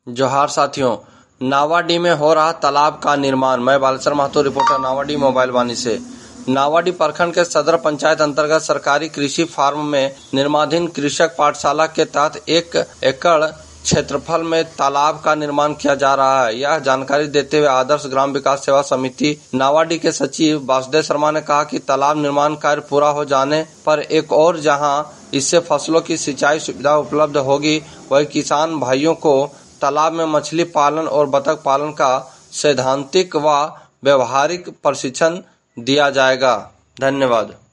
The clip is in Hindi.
जोहार साथियों, नावाडीह में हो रहा तालाब का निर्माण। मैं बालेश्वर महतो, रिपोर्टर नावाडीह मोबाइल वाणी से। नावाडीह प्रखंड के सदर पंचायत अंतर्गत सरकारी कृषि फार्म में निर्माणाधीन कृषक पाठशाला के तहत 1 एकड़ क्षेत्रफल में तालाब का निर्माण किया जा रहा है। यह जानकारी देते हुए आदर्श ग्राम विकास सेवा समिति नावाडीह के सचिव वासुदेव शर्मा ने कहा कि तालाब निर्माण कार्य पूरा हो जाने पर एक और जहां इससे फसलों की सिंचाई सुविधा उपलब्ध होगी, वही किसान भाइयों को तालाब में मछली पालन और बतख पालन का सैद्धांतिक व व्यवहारिक प्रशिक्षण दिया जाएगा। धन्यवाद।